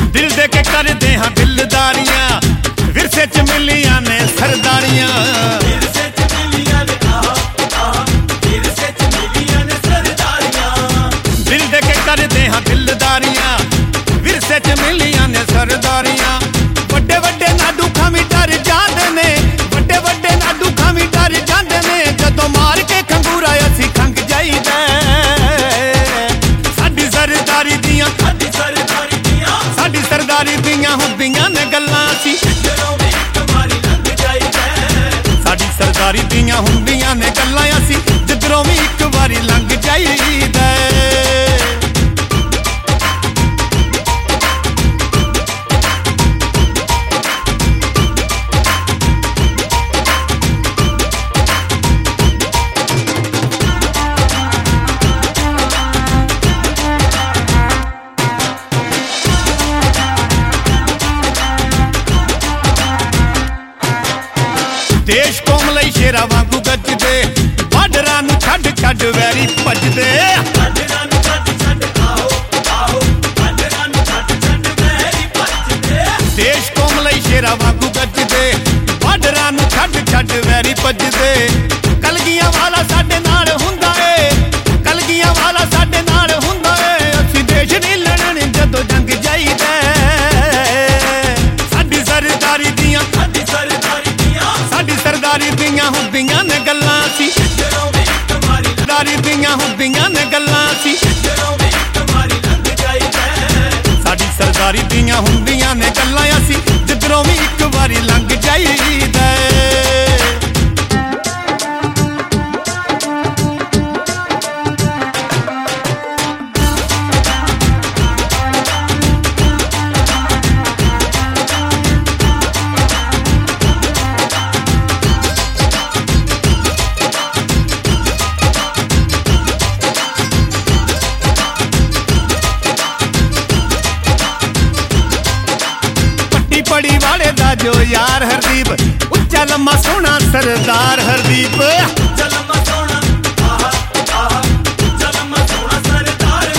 दिल दे के करदे हां दिलदारियां विरसे च मिलियां ने सरदारियां विरसे च मिलियां ने विरसे च मिलियां ने सरदारियां दिल दे के करदे हां दिलदारियां विरसे च मिलियां ने सरदारियां वड्डे वड्डे ना दुखां भी डर जांदे ने वड्डे वड्डे ना दुखां भी डर जांदे ने जदों मार के खंगूरा असीं खंग जाईदा साडी सरदारी दियां साडी सरदारी दियां हुंदियां ने गल्लां सी साडी सरदारी दियां हुंदियां ने गल्लां असी जिधरों भी एक वारी लंघ जाईदा देश कौम लई शेरा वांगू गजदे बार्डरां नूं छड्ड छड्ड वैरी भजदे देश कौम लई शेरा वांगू गजदे बार्डरां नूं छड्ड छड्ड वैरी भजदे कलगियां वाला साडे नाल हुंदा ए कलगियां वाला साडे नाल हुंदा ए असीं देश नहीं लड़न जदों जंग जाईदा साडी सरदारी दियां सरदारी दियां हुंदियां ने गल्लां सी सरदारी दियां हुंदियां ने गल्लां सी साडी सरदारी दियां हुंदियां ने गल्लां असी जिधरों भी एक वारी लंघ जाईदा पड़ी वाले दा जो यार हरदीप उच्चा लम्मा सोना सरदार हरदीप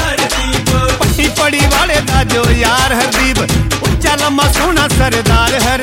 पट्टी पड़ी वाले दा जो यार हरदीप उच्चा लम्मा सोना सरदार हरदीप